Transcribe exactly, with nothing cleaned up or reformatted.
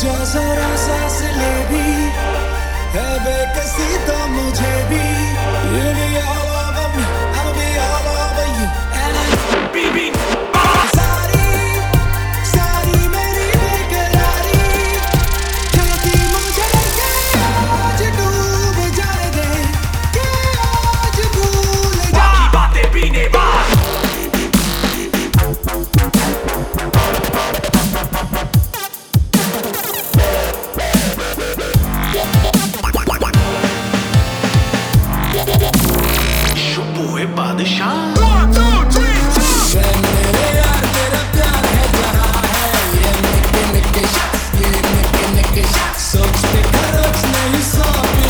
जा जरा सांस ले भी, है बेकसी तो मुझे भी। You be all over me, I'll be all over you, and I baby सारी सारी मेरी बेकरारी कहती मुझे कि आज डूब जाने दे, कि आज भूल जा बाकी बातें पीने बाद। बादशाह One, two, three, four मेरे यार तेरा प्यार है जहाँ है ये निके निके शख्स, ये निके निके शख्स सोच के खर्च नहीं सौ